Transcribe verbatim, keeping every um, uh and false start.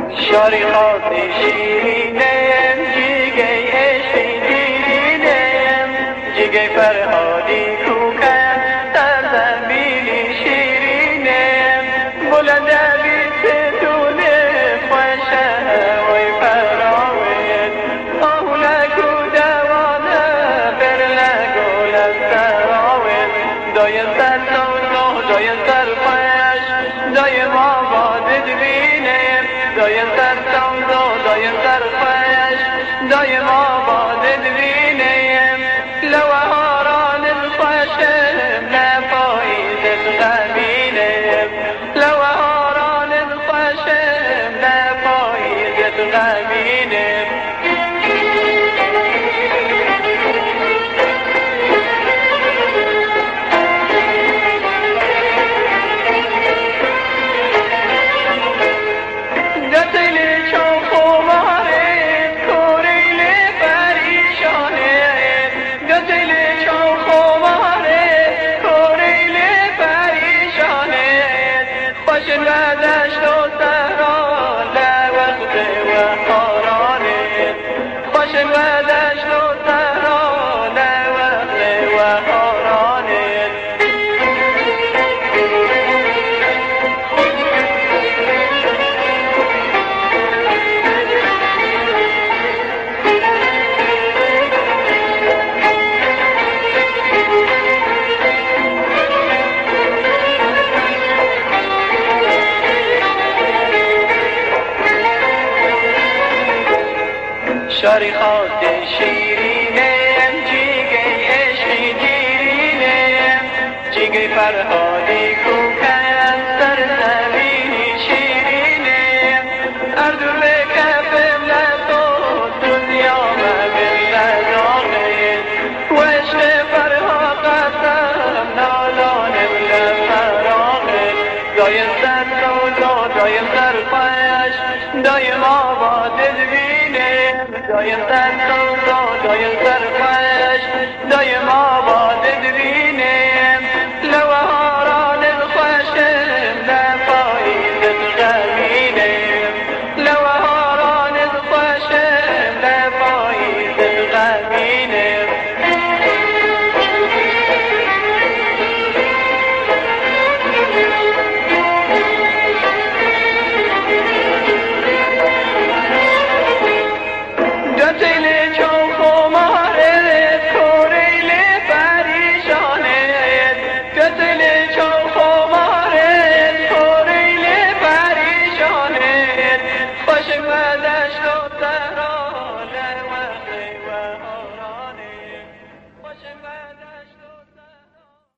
شاری خاطر شیرینم جیگه عشقی دیرینم جیگه فرهادی کوکم در زمینی شیرینم بلند بیت دونه خوشه وی فراوید آهو لکو دوانه بر لگو لستراوید دای سر سوزو دای سر خوش دای ما بادد بینم دای سر سوزو دای سر خوش دای ما بادد بینم لوهاران الخوشم لفایز الغمینم لوهاران الخوشم لفایز الغمینم شاری خاطر شیرینم جیگه عشقی دیرینم جیگه فرهادی کوکم سر زمینی شیرینم اردو به کفم لطو دنیا مبین لداغیم و عشق فرها قسم نالانم لفراغیم دایم سر سوزا دایم سر خوش دایم آبادت بینم دایم سر سوزا دایم سر خوش دایم آبادت بینم